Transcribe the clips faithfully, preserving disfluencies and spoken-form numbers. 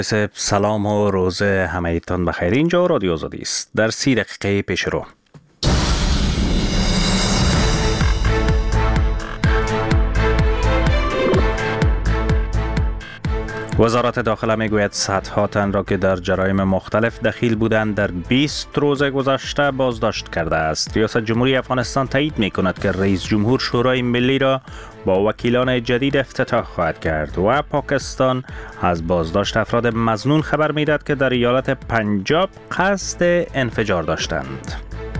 سلام و روز همه‌تان بخیر. اینجا رادیو آزادی است. در سی دقیقه پیش رو وزارت داخله میگوید صدها تن را که در جرایم مختلف دخیل بودند در بیست روز گذشته بازداشت کرده است. ریاست جمهوری افغانستان تایید میکند که رئیس جمهور شورای ملی را با وکیلان جدید افتتاح خواهد کرد و پاکستان از بازداشت افراد مظنون خبر میداد که در ایالت پنجاب قصد انفجار داشتند.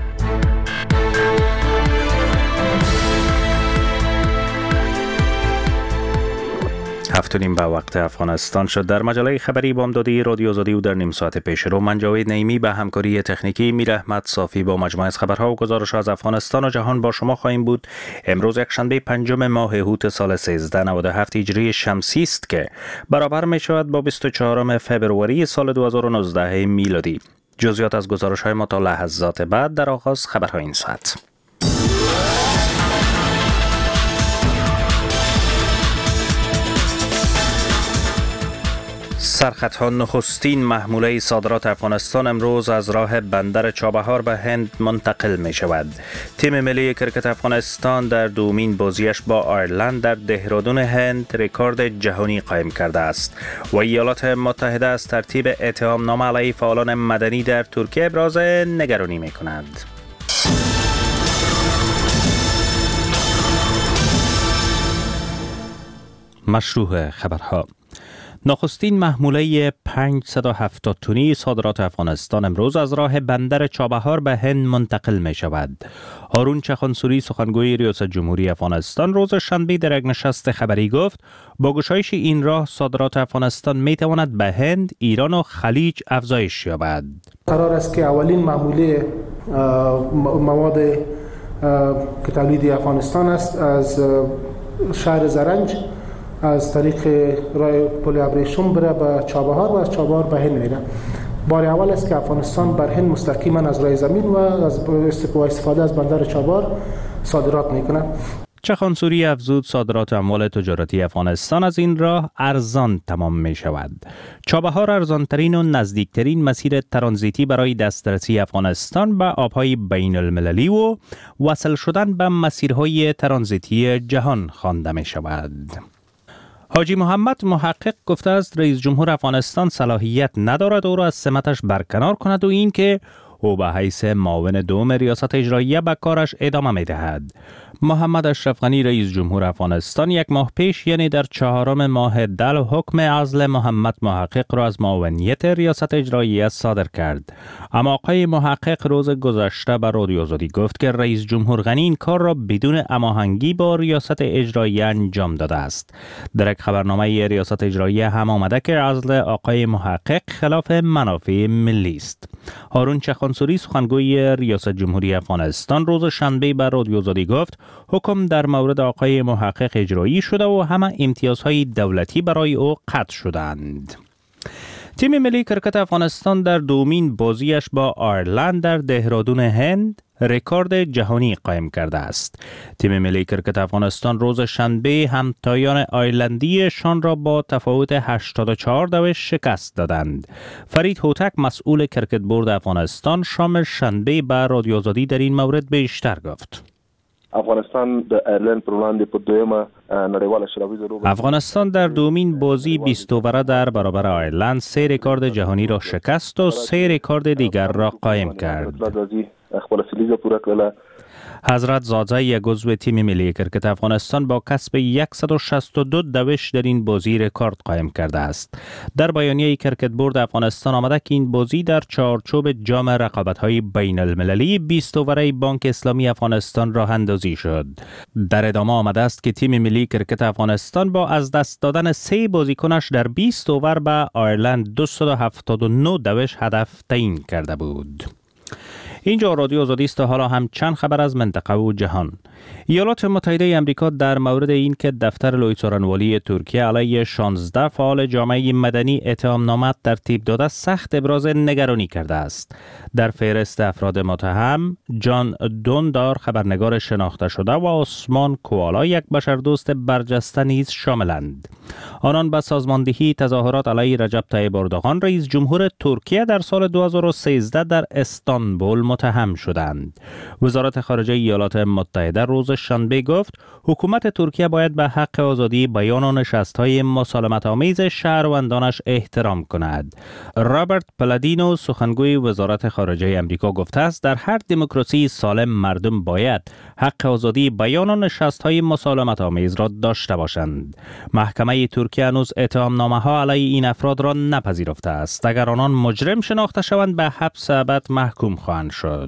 هفت و نیم به وقت افغانستان شد. در مجله خبری بامدادی رادیو آزادی و در نیم ساعت پیش رو من جاوید نعیمی به همکاری تکنیکی میر احمد صافی با مجموعه از خبرها و گزارش از افغانستان و جهان با شما خواهیم بود. امروز یکشنبه پنجم ماه هوت سال سیزده نود و هفت هجری شمسی است که برابر می شود با بیست و چهارم فبروری سال دو هزار و نوزده میلادی. جزئیات از گزارش های ما تا لحظات بعد در آغاز خبرهای این ساعت. سرخطها نخستین محموله صادرات افغانستان امروز از راه بندر چابهار به هند منتقل می شود. تیم ملی کرکت افغانستان در دومین بازیش با آیرلند در دهرادون هند رکورد جهانی قائم کرده است و ایالات متحده از ترتیب اتهام نامه علیه فعالان مدنی در ترکیه ابراز نگرانی می کند. مشروع خبرها. نخستین محموله پانصد و هفتاد تنی صادرات افغانستان امروز از راه بندر چابهار به هند منتقل می شود. هارون چخانسوری سخنگوی ریاست جمهوری افغانستان روز شنبه در یک نشست خبری گفت با گشایش این راه صادرات افغانستان می تواند به هند، ایران و خلیج افزایش یابد. قرار است که اولین محموله مواد که تولید افغانستان است از شهر زرنج از طریق راه پل ابریشم بره به چابهار و از چابهار به هند میره. بار اول است که افغانستان بر هند مستقیما از راه زمین و از استفاده از بندر چابهار صادرات میکنه. چخانسوری افزود صادرات اموال تجارتی افغانستان از این راه ارزان تمام می شود. چابهار ارزانترین و نزدیکترین مسیر ترانزیتی برای دسترسی افغانستان به آبهای بین المللی و وصل شدن به مسیرهای ترانزیتی جهان خوانده می شود. حاجی محمد محقق گفته است رئیس جمهور افغانستان صلاحیت ندارد او را از سمتش برکنار کند و این که او به حیث معاون دوم ریاست اجراییه به کارش ادامه می دهد. محمد اشرف غنی رئیس جمهور افغانستان یک ماه پیش یعنی در چهارم ماه دل حکم عزل محمد محقق را از معاونیت ریاست اجراییه صادر کرد. اما آقای محقق روز گذشته به رادیو آزادی گفت که رئیس جمهور غنی این کار را بدون هماهنگی با ریاست اجراییه انجام داده است. در یک خبرنامه ریاست اجراییه هم آمده که عزل آقای محقق خلاف منافع ملی است. هارون چخانسوری سخنگوی ریاست جمهوری افغانستان روز شنبه به رادیو آزادی گفت حکم در مورد آقای محقق اجرایی شده و همه امتیازهای دولتی برای او قطع شدند. تیم ملی کرکت افغانستان در دومین بازیش با آیرلند در دهرادون هند رکورد جهانی قائم کرده است. تیم ملی کرکت افغانستان روز شنبه همتایان آیرلندیشان را با تفاوت هشتاد و چهار دوش شکست دادند. فرید هوتک مسئول کرکت بورد افغانستان شام شنبه به رادیو آزادی در این مورد بیشتر گفت. افغانستان د ایرلند پر وړاندې په دویمه نړیواله شراویزه لوبه افغانستان در دومین بازی بیست اووره در برابر آیرلند سه رکورد جهانی را شکست و سه رکورد دیگر را قائم کرد. خپل سلیزه پوره کړله. حضرت زاده یک عضو تیم ملی کرکت افغانستان با کسب صد و شصت و دو دوش در این بازی رکورد قائم کرده است. در بیانیه کرکت بورد افغانستان آمده که این بازی در چارچوب جام رقابت‌های بین المللی بیست اوره بانک اسلامی افغانستان راه اندازی شد. در ادامه آمده است که تیم ملی کرکت افغانستان با از دست دادن سه بازیکنش در بیست اوور به آیرلند دویست و هفتاد و نه دوش هدف تعیین کرده بود. اینجا رادیو آزادی است. حالا هم چند خبر از منطقه و جهان. ایالات متحده آمریکا در مورد اینکه دفتر لوی څارنوالی ترکیه علیه شانزده فعال جامعه مدنی اتهامنامه ترتیب داده سخت ابراز نگرانی کرده است. در فهرست افراد متهم جان دوندار خبرنگار شناخته شده و عثمان کوالا یک بشردوست برجسته نیز شاملند. آنان به سازماندهی تظاهرات علیه رجب طیب اردوغان رئیس جمهور ترکیه در سال دو هزار و سیزده در استانبول متهم شدند. وزارت خارجه ایالات متحده روز شنبه گفت حکومت ترکیه باید به حق آزادی بیان و نشست‌های مسالمت آمیز شهروندانش احترام کند. رابرت پلادینو سخنگوی وزارت خارجه آمریکا گفته است در هر دموکراسی سالم مردم باید حق آزادی بیان و نشست‌های مسالمت آمیز را داشته باشند. محکمه ترکیه هنوز اتهامنامه‌ها علیه این افراد را نپذیرفته است. اگر آنان مجرم شناخته شوند به حبس ابد محکوم خواهند شد.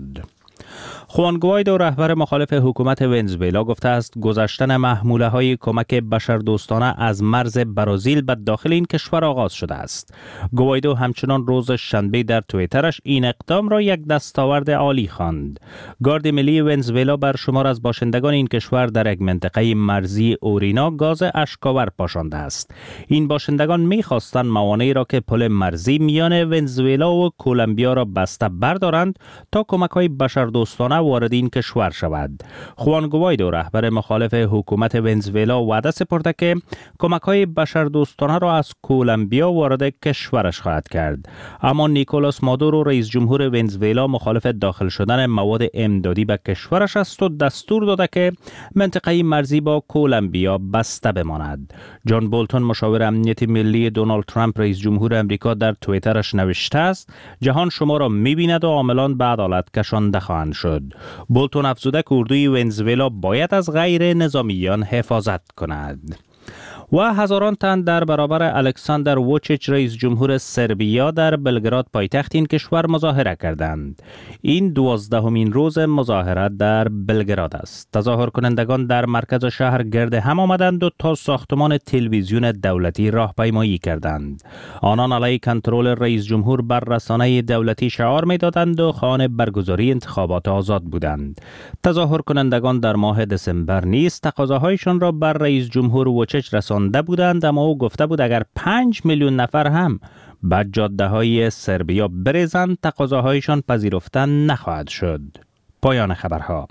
خوان گوایدو رهبر مخالف حکومت ونزوئلا گفته است گذشتن محموله های کمک بشردوستانه از مرز برزیل به داخل این کشور آغاز شده است. گوایدو همچنان روز شنبه در توییترش این اقدام را یک دستاورد عالی خواند. گارد ملی ونزوئلا بر شمار از باشندگان این کشور در یک منطقه مرزی اورینا گاز اشکاور پاشانده است. این باشندگان می‌خواستند موانعی را که پل مرزی میان ونزوئلا و کلمبیا را بسته بردارند تا کمک‌های بشردوستانه وارد این کشور شود. خوان گوایدو رهبر مخالف حکومت ونزوئلا وعده سپرده که کمک‌های بشردوستانه را از کلمبیا وارد کشورش خواهد کرد. اما نیکولاس مادورو رئیس جمهور ونزوئلا مخالف داخل شدن مواد امدادی به کشورش است و دستور داده که منطقه مرزی با کلمبیا بسته بماند. جان بولتون مشاور امنیت ملی دونالد ترامپ رئیس جمهور امریکا در توییترش نوشته است جهان شما را می‌بیند و عاملان به عدالت کشانده خواهند شد. بولتون افزوده که اردوی ونزوئلا باید از غیر نظامیان حفاظت کند. و هزاران تن در برابر الکساندر ووچیچ رئیس جمهور سربیا در بلگراد پایتخت این کشور مظاهره کردند. این دوازدهمین روز مظاهره در بلگراد است. تظاهر کنندگان در مرکز شهر گرد هم آمدند و تا ساختمان تلویزیون دولتی راهپیمایی کردند. آنان علیه کنترل رئیس جمهور بر رسانه دولتی شعار می‌دادند و خواهان برگزاری انتخابات آزاد بودند. تظاهر کنندگان در ماه دسامبر نیز تقاضاهایشان را بر رئیس جمهور ووچیچ رساندند بودند، اما او گفته بود اگر پنج میلیون نفر هم به جاده های سربیا بریزند تقاضاهایشان پذیرفته نخواهد شد. پایان خبرها.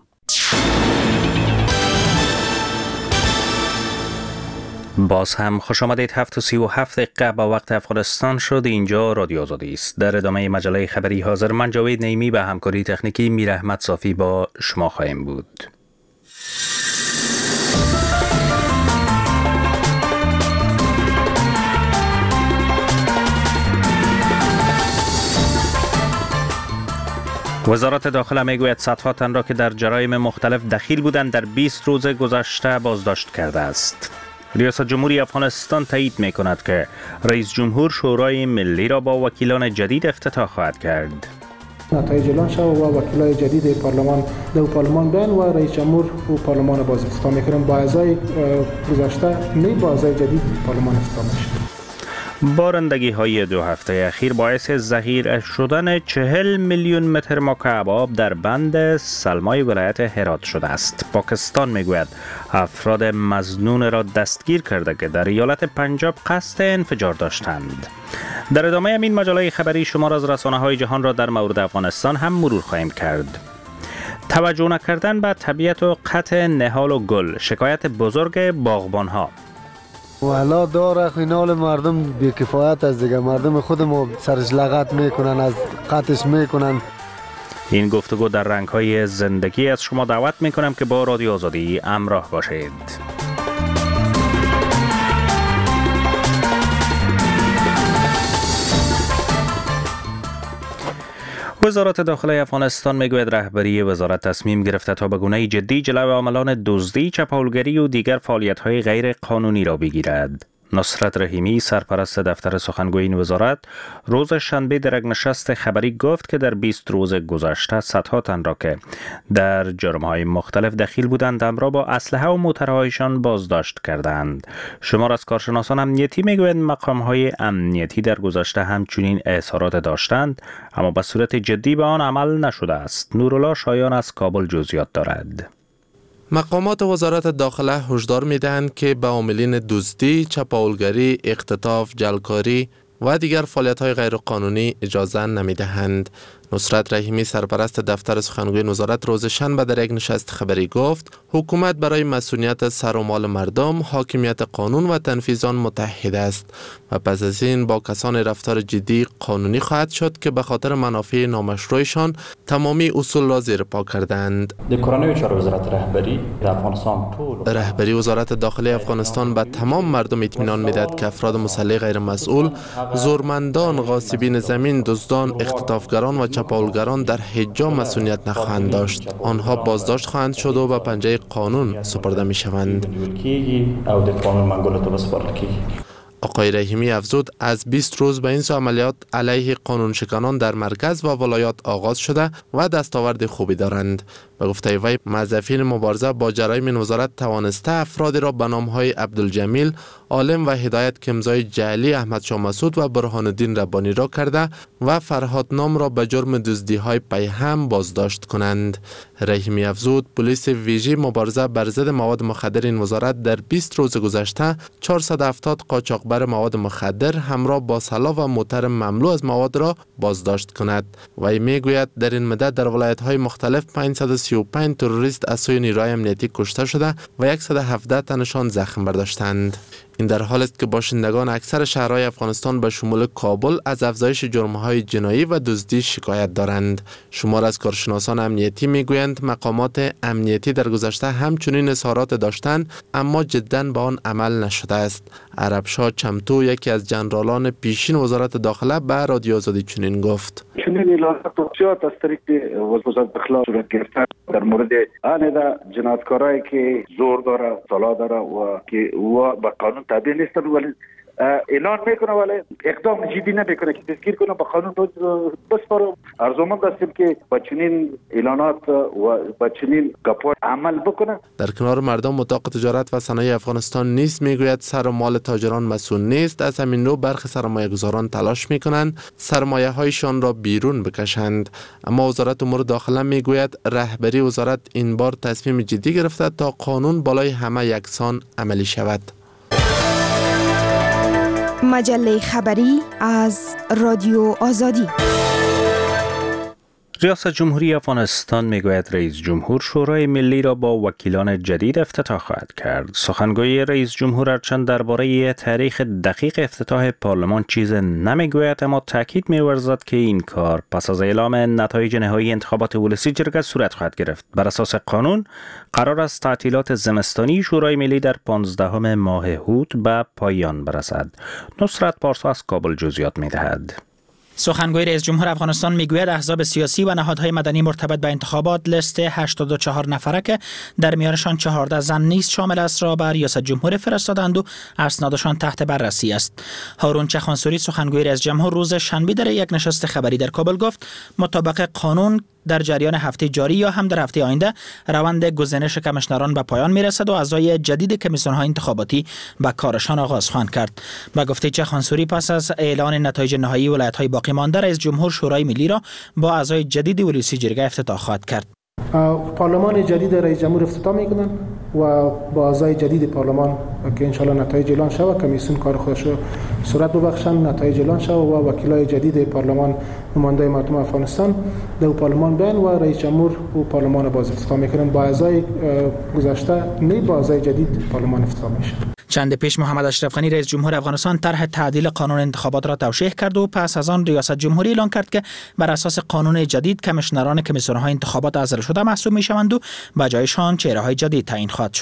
باز هم خوش آمدید. هفت و سی و هفت دقیقه با وقت افغانستان شد. اینجا رادیو آزادی است. در ادامه مجله خبری حاضر من جاوید نعیمی به همکاری تکنیکی میر احمد صافی با شما خواهیم بود. وزارت داخله میگوید صدها تن را که در جرایم مختلف دخیل بودند در بیست روز گذشته بازداشت کرده است. ریاست جمهوری افغانستان تایید می کند که رئیس جمهور شورای ملی را با وکیلان جدید افتتاح خواهد کرد. نتایج اعلان شد و وکیلای جدید پارلمان دو پارلمان بین و رئیس جمهور و پارلمان باز افتتاح میکنیم. با اعضای گذشته می با اعضای جدید پارلمان افتتاح میشه. بارندگی های دو هفته اخیر باعث ذخیره شدن چهل میلیون متر مکعب آب در بند سلمای ولایت هرات شده است. پاکستان میگوید افراد مظنون را دستگیر کرده که در ایالت پنجاب قصد انفجار داشتند. در ادامه این مجله خبری شمار از رسانه‌های جهان را در مورد افغانستان هم مرور خواهیم کرد. توجه نکردن به طبیعت و قطع نهال و گل شکایت بزرگ باغبان‌ها. والا داره خینال مردم بی‌کفایت از دیگه، مردم خود ما سرش لغت میکنن، از قطعش میکنن. این گفتگو در رنگ‌های زندگی از شما دعوت میکنم که با رادیو آزادی همراه باشید. وزارت داخله افغانستان میگوید رهبری وزارت تصمیم گرفته تا به گونه جدی جلو عاملان دزدی، چپاولگری و دیگر فعالیت‌های غیر قانونی را بگیرد. نصرت رحیمی سرپرست دفتر سخنگوی این وزارت روز شنبه در یک نشست خبری گفت که در بیست روز گذشته صدها تن را که در جرم‌های مختلف دخیل بودند همراه با اسلحه و موترهایشان بازداشت کردند. شمار از کارشناسان امنیتی میگویند مقام‌های امنیتی در گذشته همچنین اظهارات داشتند اما به صورت جدی به آن عمل نشده است. نورالله شایان از کابل جزئیات دارد. مقامات وزارت داخله هشدار می‌دهند که به عاملین دزدی، چپاولگری، اختطاف، جلکاری و دیگر فعالیت‌های غیرقانونی اجازه نمی‌دهند. نصرت رحیمی سرپرست دفتر سخنگوی وزارت روز شنبه در یک نشست خبری گفت حکومت برای مسئولیت سر و مال مردم، حاکمیت قانون و تنفیذ آن متحد است و پس از این با کسان رفتار جدی قانونی خواهد شد که به خاطر منافع نامشروعشان تمامی اصول را زیر پا کردند. رهبری رهبری وزارت داخلی افغانستان به تمام مردم اطمینان می‌دهد که افراد مسلح غیر مسئول، زورمندان، غاصبین زمین، دزدان، اختطافگران و چپاولگران در هیچ جا مسئولیت نخواهند داشت. آنها بازداشت خواهند شد و به پنجه قانون سپرده می شوند. آقای رحیمی افزود از بیست روز به این سو عملیات علیه قانون شکنان در مرکز و ولایات آغاز شده و دستاورد خوبی دارند. به گفته وی موظفین مبارزه با جرایم این وزارت توانسته افرادی را به نام‌های عبدالجمیل، عالم و هدایت که امضای جعلی احمد شاه مسعود و برهان الدین ربانی را کرده و فرهاد نام را به جرم دزدی‌های پیهم بازداشت کنند. رحیمی افزود پلیس ویژه مبارزه بر ضد مواد مخدر این وزارت در بیست روز گذشته چهارصد و هفتاد قاچاقبر مواد مخدر همراه با سلاح و موتر مملو از مواد را بازداشت کند. وی میگوید در این مدت در ولایت‌های مختلف پانصد و سی و پنج تروریست از سوی نیروهای امنیتی کشته شده و صد و هفده تنشان زخم برداشتند. این در حالی است که باشندگان اکثر شهرهای افغانستان به شمول کابل از افزایش جرم‌های جنایی و دزدی شکایت دارند. شمار از کارشناسان امنیتی میگویند مقامات امنیتی در گذشته همچنین اظهارات داشتند اما جداً به آن عمل نشده است. عربشاه چمتو یکی از جنرالان پیشین وزارت داخله به رادیو آزادی چنین گفت: چنین اعلانات توصیات از طریق وزارت داخله صورت گرفته در مورد آن جنایتکارایی که زور داره، طلا داره و که و به قانون تابع نیستن ولی اعلان میکنه ولی اقدام جدی نمیکنه که تذکیر کنه به قانون بسپاره. ارزومند هستیم که با چنین اعلانات و با چنین گپ‌ها عمل بکنه. در کنار مردم اتاق تجارت و صنایع افغانستان نیز میگوید سر و مال تاجران مسئول نیست. از همین رو برخی سرمایه‌گذاران تلاش میکنند سرمایه هایشان را بیرون بکشند، اما وزارت امور داخله میگوید رهبری وزارت این بار تصمیم جدی گرفته تا قانون بالای همه یکسان عملی شود. مجله خبری از رادیو آزادی. ریاست جمهوری افغانستان میگوید رئیس جمهور شورای ملی را با وکیلان جدید افتتاح خواهد کرد. سخنگوی رئیس جمهور هرچند درباره تاریخ دقیق افتتاح پارلمان چیز نمیگوید اما تاکید می‌ورزد که این کار پس از اعلام نتایج نهایی انتخابات ولسی جرگه صورت خواهد گرفت. بر اساس قانون قرار است تعطیلات زمستانی شورای ملی در پانزدهم ماه هوت به پایان برسد. نصرت پارسا از کابل جزئیات می‌دهد. سخنگوی رئیس جمهور افغانستان میگوید احزاب سیاسی و نهادهای مدنی مرتبط به انتخابات لیست هشتاد و چهار نفره که در میانشان چهارده زن نیست شامل است را بر ریاست جمهور فرستادند و اسنادشان تحت بررسی است. هارون چخانسوری سخنگوی رئیس جمهور روز شنبه در یک نشست خبری در کابل گفت مطابق قانون در جریان هفته جاری یا هم در هفته آینده روند گزینش کمیشنران به پایان میرسد و اعضای جدید کمیسیون‌های انتخاباتی به کارشان آغاز خواهند کرد. به گفته چخانسوری پس از اعلان نتایج نهایی ولایت‌های باقی مانده رئیس جمهور شورای ملی را با اعضای جدید ولسی جرگه افتتاح خواهد کرد. پارلمان جدید رئیس جمهور افتتاح میکنن و با اعضای جدید پارلمان که انشالله نتایج اعلان شود کمیسیون کار خودش رو صورت ببخشن، نتایج اعلان شود و وکیلای جدید پارلمان نماینده مردم افغانستان در پارلمان بیان و رئیس جمهور و پارلمان باز افتتاح میکنن. با اعضای گذشته نه با اعضای جدید پارلمان افتتاح میشه. چند پیش محمد اشرف غنی رئیس جمهور افغانستان طرح تعدیل قانون انتخابات را توشیح کرد و پس از آن ریاست جمهوری اعلان کرد که بر اساس قانون جدید کمیشنران کمیسیون‌های انتخابات عزل شده محسوب می‌شوند و به جایشان چهره‌های جدید تعیین خواهد شد.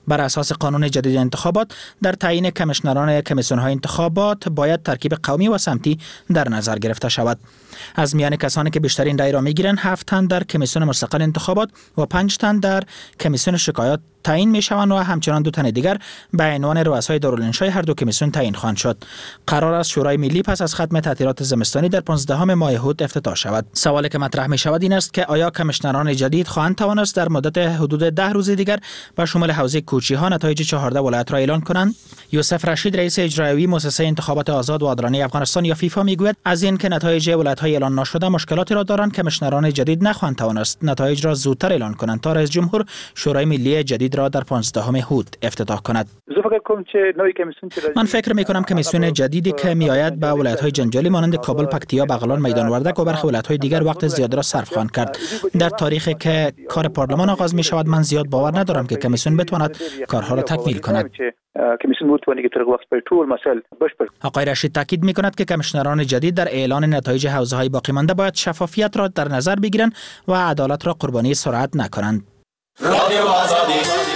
بر اساس قانون جدید انتخابات در تعیین کمیشنران کمیسیون‌های انتخابات باید ترکیب قومی و سمتی در نظر گرفته شود. از میان کسانی که بیشترین رای را میگیرند هفت تن در کمیسیون مستقل انتخابات و پنج تن در کمیسیون شکایات تعیین می شوند و همچنان دو تن دیگر به عنوان رؤسای دارالانشای هر دو کمیسیون تعیین خواهند شد. قرار است شورای ملی پس از ختم تعطیلات زمستانی در پانزدهم ماه هوت افتتاح شود. سوالی که مطرح می شود این است که آیا کمیشنران جدید خواهند توانست در مدت حدود ده روز دیگر به شمول حوزه کوچی ها نتایج چهارده ولایت را اعلان کنند؟ یوسف رشید رئیس اجرایی مؤسسه انتخابات آزاد و عادلانه افغانستان یا فیفا میگوید از این که نتایج ولایت های اعلان نشده مشکلاتی را دارند، کمیشنران جدید نخواهند توانست نتایج را زودتر اعلان کنند تا رئیس جمهور شورای ملی جدید را در پانزدهم هوت افتتاح کند. من فکر می کنم کمیسیون جدیدی که می آید به ولایت های جنجالی مانند کابل، پکتیا، بغلان، میدان وردک و برخی ولایت های دیگر وقت زیاد را صرف خواهند کرد. در تاریخی که کار پارلمان آغاز می شود من زیاد باور ندارم که کمیسیون بتواند کارها را تکمیل کند. آقای رشید تاکید می کند که کمیشنران جدید در اعلان نتایج حوزه های باقی مانده باید شفافیت را در نظر بگیرند و عدالت را قربانی سرعت نکنند. رادیو آزادی.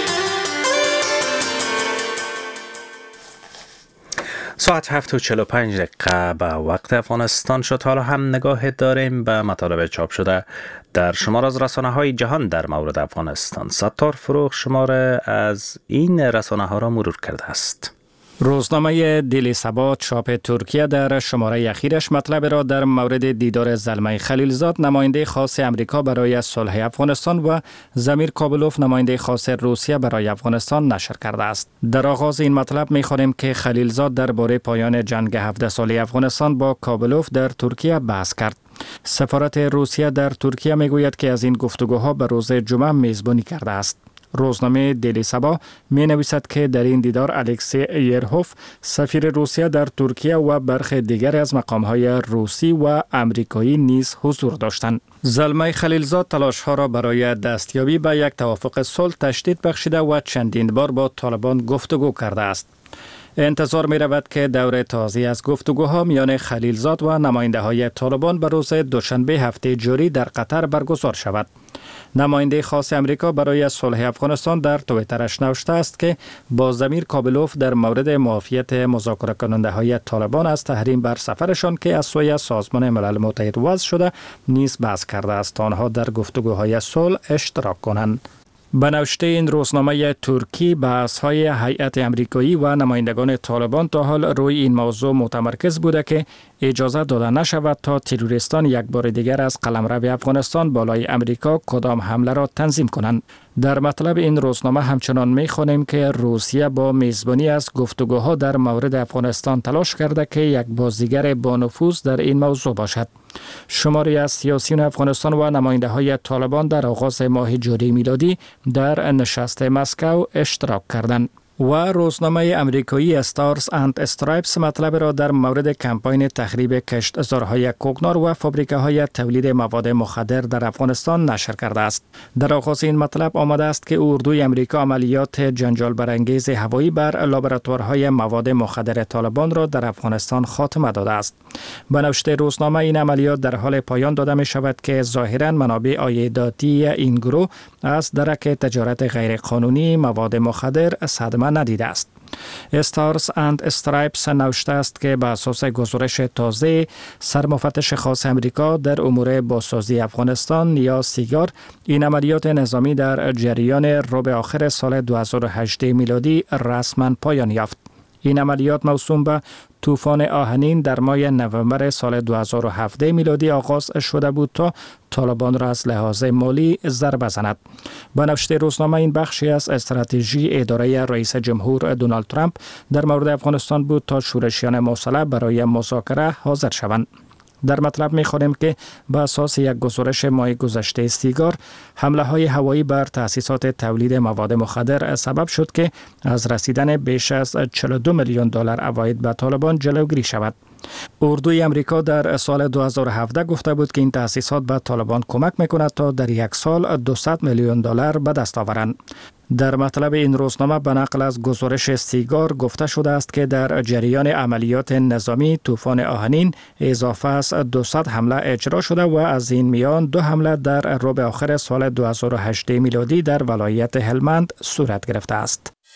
ساعت هفت و چهل و پنج دقیقه به وقت افغانستان شد. حالا هم نگاه داریم به مطالب چاپ شده در شمار از رسانه های جهان در مورد افغانستان. ستار فروغ شماره از این رسانه ها را مرور کرده است. روزنامه دیلی سبا چاپ ترکیه در شماره اخیرش مطلب را در مورد دیدار زلمه خلیلزاد نماینده خاص امریکا برای صلح افغانستان و زمیر کابلوف نماینده خاص روسیه برای افغانستان نشر کرده است. در آغاز این مطلب می‌خوانیم که خلیلزاد درباره پایان جنگ هفده ساله افغانستان با کابلوف در ترکیه بحث کرد. سفارت روسیه در ترکیه میگوید که از این گفتگوها به روز جمعه میزبانی کرده است. روزنامه دیلی سبا می نویسد که در این دیدار الکسی ایرهوف سفیر روسیه در ترکیه و برخی دیگر از مقام‌های روسی و امریکایی نیز حضور داشتند. زلمه خلیلزاد تلاش‌ها را برای دستیابی به یک توافق صلح تشدید بخشیده و چندین بار با طالبان گفتگو کرده است. انتظار می رود که دور تازه از گفتگوها میان خلیلزاد و نماینده های طالبان به روز دوشنبه هفته جاری در قطر برگزار شود. نماینده خاص امریکا برای صلح افغانستان در توییترش نوشته است که با زمیر کابلوف در مورد معافیت مذاکره کننده های طالبان از تحریم بر سفرشان که از سوی سازمان ملل متحد وضع شده نیز بحث کرده است تا آنها در گفتگوهای صلح اشتراک کنند. به نوشته این روزنامه ترکی بحث‌های هیئت امریکایی و نمایندگان طالبان تا حال روی این موضوع متمرکز بوده که اجازه داده نشود تا تروریستان یک بار دیگر از قلمرو افغانستان بالای امریکا کدام حمله را تنظیم کنند. در مطلب این روزنامه همچنان می‌خوانیم که روسیه با میزبانی از گفتگوها در مورد افغانستان تلاش کرده که یک بازیگر با نفوذ در این موضوع باشد. شماری از سیاسیون افغانستان و نماینده های طالبان در آغاز ماه جاری میلادی در نشست مسکو اشتراک کردند. و روزنامه امریکایی استارز اند استرایپس مطلب را در مورد کمپاین تخریب کشتزارهای کوکنار و فابریکه‌های تولید مواد مخدر در افغانستان نشر کرده است. در آغاز این مطلب آمده است که اردوی امریکا عملیات جنجال برانگیز هوایی بر لابراتوارهای مواد مخدر طالبان را در افغانستان خاتمه داده است. به نوشته روزنامه این عملیات در حال پایان داده می شود که ظاهراً منابع عایداتی این گروه از درک تجارت غیرقانونی مواد مخدر صدمه ندیده است. استارز اند استرایپس نوشته است که به اساس گزارش تازه سرمفتش خاص امریکا در امور بازسازی افغانستان یا سیگار این عملیات نظامی در جریان ربع آخر سال دو هزار و هجده میلادی رسما پایان یافت. این عملیات موسوم به طوفان آهنین در ماه نوامبر سال دو هزار و هفده میلادی آغاز شده بود تا طالبان را از لحاظ مالی ضربه زند. به نوشته روزنامه این بخشی از استراتژی اداره رئیس جمهور دونالد ترامپ در مورد افغانستان بود تا شورشیان مسلح برای مذاکره حاضر شوند. در مطلب می‌خوانیم که به اساس یک گزارش ماه گذشته سیگار حمله های هوایی بر تأسیسات تولید مواد مخدر سبب شد که از رسیدن بیش از چهل و دو میلیون دلار عواید به طالبان جلوگیری شود. اردوی امریکا در سال دو هزار و هفده گفته بود که این تأسیسات به طالبان کمک می‌کند تا در یک سال دویست میلیون دلار به دست آورند. در مطلب این روزنامه به نقل از گزارش سیگار گفته شده است که در جریان عملیات نظامی طوفان آهنین اضافه از دویست حمله اجرا شده و از این میان دو حمله در ربع آخر سال دو هزار و هجده میلادی در ولایت هلمند صورت گرفته است.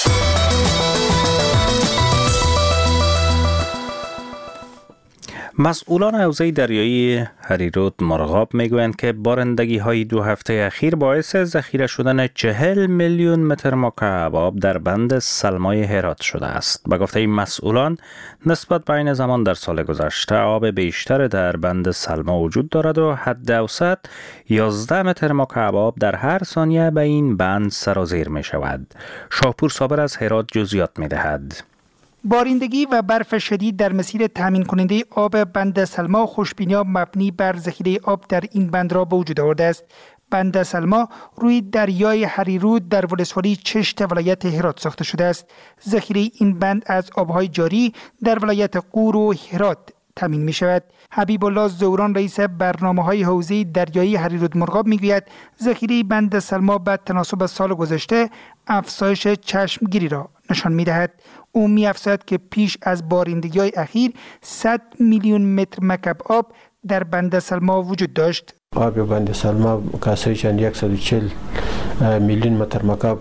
مسئولان حوزه دریایی هریرود مرغاب میگویند که بارندگی های دو هفته اخیر باعث ذخیره شدن چهل میلیون متر مکعب آب در بند سلمای هرات شده است. به گفته این مسئولان نسبت به این زمان در سال گذشته آب بیشتر در بند سلما وجود دارد و حد اوسط یازده متر مکعب آب در هر ثانیه به این بند سرازیر می شود. شاپور صابر از هرات جزئیات می دهد. بارندگی و برف شدید در مسیر تامین کننده آب بند سلما خوشبینی مبنی بر ذخیره آب در این بند را به وجود آورده است. بند سلما روی دریای هریرود در ولسوالی چشت ولایت هرات ساخته شده است. ذخیره این بند از آبهای جاری در ولایت غور و هرات تامین می شود. حبیب الله زوران رئیس برنامه‌های حوزه دریایی هریرود مرغاب میگوید ذخیره بند سلما به تناسب سال گذشته افزایش چشمگیری را نشان می‌دهد. او می‌افزاید که پیش از بارندگی‌های اخیر صد میلیون متر مکعب آب در بند سلما وجود داشت. آب بند سلما کاسه‌اش صد و چهل میلیون متر مکعب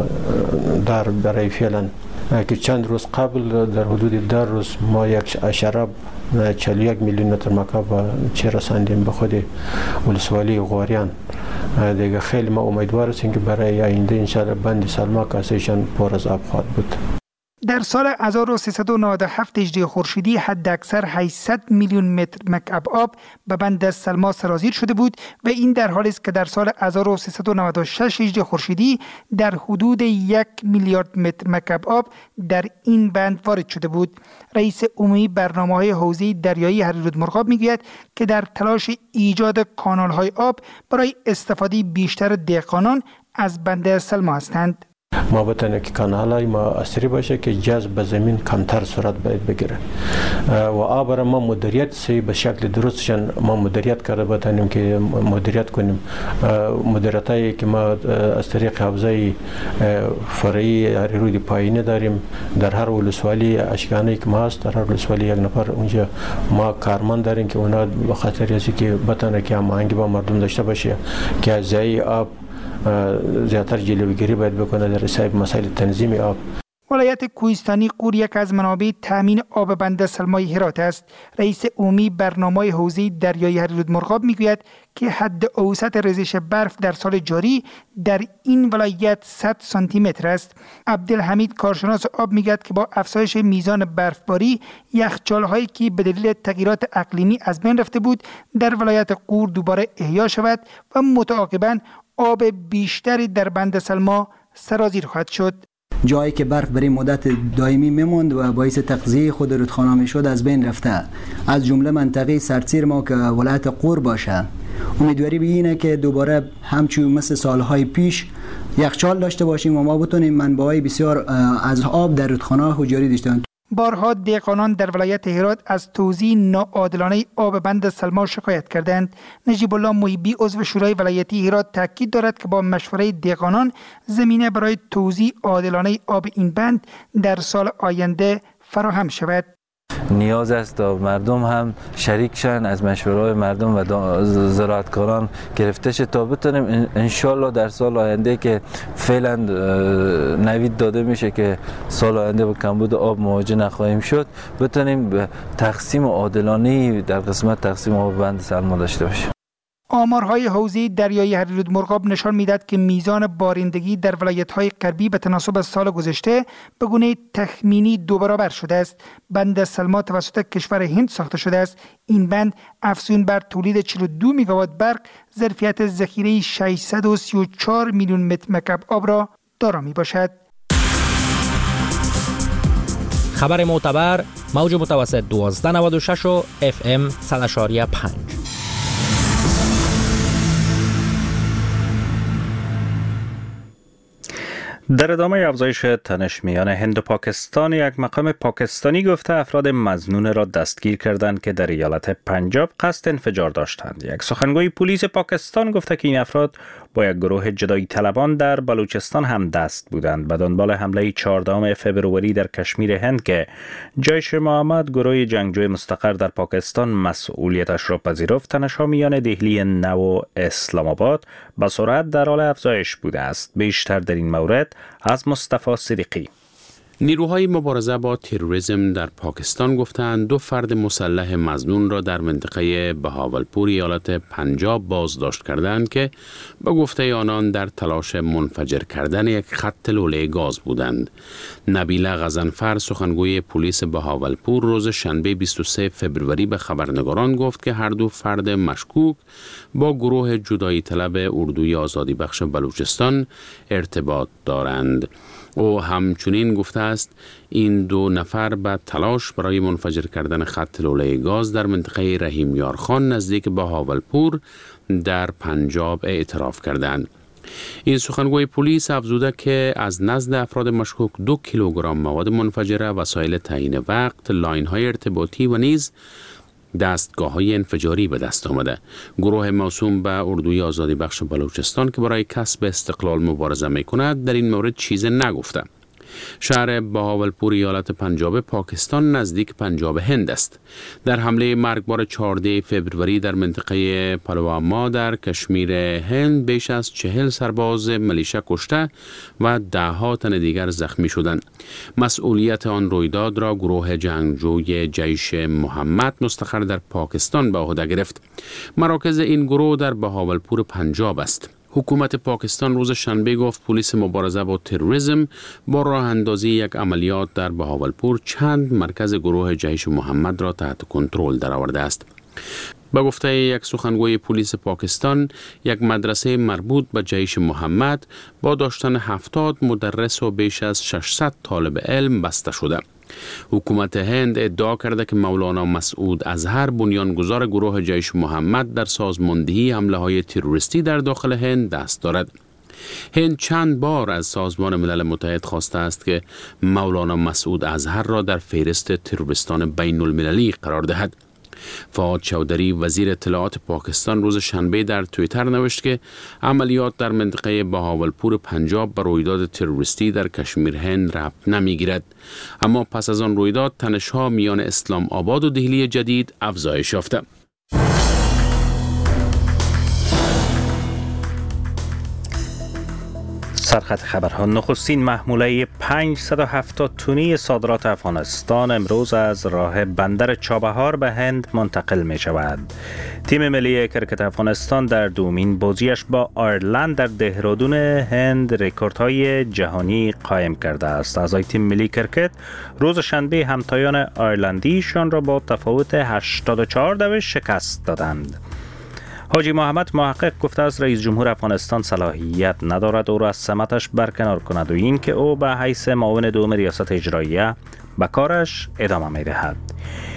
در برای فعلا که چند روز قبل در حدود ده روز ما یک اشاره چهل و یک میلیون متر مکعب چه رساندیم به خود ولسوالی غوریان. دیگه خیلی ما امیدوار هستیم که برای آینده انشاءالله بند سلما کاسه‌شان پر از آب خواهد بود. در سال هزار و سیصد و نود و هفت هجری خورشیدی حداکثر هشتصد میلیون متر مکعب آب به بند سلما سرازیر شده بود و این در حالی است که در سال هزار و سیصد و نود و شش هجری خورشیدی در حدود یک میلیارد متر مکعب آب در این بند وارد شده بود. رئیس عمومی برنامه‌های حوزه دریایی هریرود مرغاب میگوید که در تلاش ایجاد کانال‌های آب برای استفاده بیشتر دهقانان از بند سلما هستند. ما بتونه که کانالای ما اثری باشه که جذب به زمین کمتر صورت باید بگیره و آب را ما مدیریت سی به شکل درستشان ما مدیریت کرده بتونیم که مدیریت کنیم. مدیریتایی که ما از طریق حوزه فرعی هریرود پایینی داریم در هر ولسوالی اشکانه‌ای که ما هست در هر ولسوالی یک نفر اونجا ما کارمند داریم که اونا به خاطر ازی که بتونه که هماهنگی با مردم داشته باشه که از ضایع آب زیادتر جلوگیری باید بکنه در حساب مسائل تنظیم آب. ولایت کوهستانی غور یک از منابع تامین آب بند سلمای هرات است. رئیس عمومی برنامه‌های حوزه دریایی هریرود مرغاب میگوید که حد اوسط ریزش برف در سال جاری در این ولایت صد سانتی متر است. عبدالحمید کارشناس آب میگوید که با افزایش میزان برفباری یخچال‌هایی که به دلیل تغییرات اقلیمی از بین رفته بود در ولایت غور دوباره احیا شود و متعاقباً آب بیشتری در بند سلما سرازیر خواهد شد. جایی که برف برای مدت دائمی میموند و باعث تغذیه خود رودخانه میشد از بین رفته، از جمله منطقه سردسیر ما که ولایت غور باشه. امیدواری به اینه که دوباره همچون مثل سالهای پیش یخچال داشته باشیم و ما بتونیم منبعهای بسیار از آب در رودخانه جاری داشته باشیم. بارها دهقانان در ولایت هرات از توزیع ناعادلانه آب بند سلما شکایت کردند. نجیب الله محبی عضو شورای ولایتی هرات تاکید دارد که با مشوره دهقانان زمینه برای توزیع عادلانه آب این بند در سال آینده فراهم شود. نیاز است تا مردم هم شریک شن، از مشوره‌های مردم و زراعتکاران گرفته شه تا بتونیم انشالله در سال آینده که فعلا نوید داده میشه که سال آینده با کمبود آب مواجه نخواهیم شد، بتونیم به تقسیم عادلانه در قسمت تقسیم آب بند سلما داشته باشیم. آمارهای حوزه دریایی هریرود مرغاب نشان میدهد که میزان بارندگی در ولایت‌های غربی به تناسب سال گذشته به گونه تخمینی دو برابر شده است. بند سلما توسط کشور هند ساخته شده است. این بند افزون بر تولید چهل و دو میگاوات برق ظرفیت ذخیره ششصد و سی و چهار میلیون متر مکعب آب را دارا می باشد. خبر معتبر موج متوسط دوازده نود و شش و اف ام صد و پنج. در ادامه افزایش تنش میان هند و پاکستان، یک مقام پاکستانی گفته افراد مظنون را دستگیر کردند که در ایالت پنجاب قصد انفجار داشتند. یک سخنگوی پلیس پاکستان گفته که این افراد با یک گروه جدایی طلبان در بلوچستان هم دست بودند. به دنبال حمله چهاردهم فوریه در کشمیر هند که جیش محمد گروه جنگجوی مستقر در پاکستان مسئولیتش را پذیرفت، تنش‌ها میان دهلی نو و اسلام آباد با سرعت در حال افزایش بوده است. بیشتر در این مورد از مصطفی صدیقی. نیروهای مبارزه با تروریسم در پاکستان گفتند دو فرد مسلح مظنون را در منطقه بهاولپور ایالت پنجاب بازداشت کردند که با گفته آنان در تلاش منفجر کردن یک خط لوله گاز بودند. نبیله غضنفر سخنگوی پلیس بهاولپور روز شنبه بیست و سوم فوریه به خبرنگاران گفت که هر دو فرد مشکوک با گروه جدایی طلب اردوی آزادی بخش بلوچستان ارتباط دارند. او همچنین گفته است این دو نفر به تلاش برای منفجر کردن خط لوله گاز در منطقه رحیم یارخان نزدیک بهاولپور در پنجاب اعتراف کردند. این سخنگوی پلیس افزوده که از نزد افراد مشکوک دو کیلوگرم مواد منفجره، وسایل تعیین وقت، لاین‌های ارتباطی و نیز دستگاه‌های انفجاری به دست آمده. گروه موسوم به اردوی آزادی بخش بلوچستان که برای کسب استقلال مبارزه می‌کند در این مورد چیز نگفته. شهر بهاولپور ایالت پنجاب پاکستان نزدیک پنجاب هند است. در حمله مرگبار چهاردهم فوریه در منطقه پلواما در کشمیر هند بیش از چهل سرباز ملیشه کشته و ده ها تن دیگر زخمی شدند. مسئولیت آن رویداد را گروه جنگجوی جیش محمد مستقر در پاکستان به عهده گرفت. مراکز این گروه در بهاولپور پنجاب است. حکومت پاکستان روز شنبه گفت پلیس مبارزه با تروریسم با راه اندازی یک عملیات در بهاولپور چند مرکز گروه جیش محمد را تحت کنترل درآورده است. به گفته یک سخنگوی پلیس پاکستان، یک مدرسه مربوط به جیش محمد با داشتن هفتاد مدرس و بیش از ششصد طالب علم بسته شده. حکومت هند ادعا کرده که مولانا مسعود اظهر بنیانگذار گروه جیش محمد در سازماندهی حمله های تروریستی در داخل هند دست دارد. هند چند بار از سازمان ملل متحد خواسته است که مولانا مسعود اظهر را در فهرست تروریستان بین المللی قرار دهد. فؤاد چودری وزیر اطلاعات پاکستان روز شنبه در توییتر نوشت که عملیات در منطقه بهاولپور پنجاب به رویداد تروریستی در کشمیر هند ربط نمیگیرد، اما پس از آن رویداد تنش‌ها میان اسلام آباد و دهلی جدید افزایش یافته. سرخط خبرها. نخستین محموله پانصد و هفتاد تونی صادرات افغانستان امروز از راه بندر چابهار به هند منتقل می شود. تیم ملی کرکت افغانستان در دومین بازیش با آیرلند در دهرادون هند رکوردهای جهانی قایم کرده است. اعضای تیم ملی کرکت روز شنبه همتایان آیرلندیشان را با تفاوت هشتاد و چهار دوه شکست دادند. حاجی محمد محقق گفته است رئیس جمهور افغانستان صلاحیت ندارد او را از سمتش برکنار کند و این که او به حیث معاون دوم ریاست اجراییه به کارش ادامه می دهد.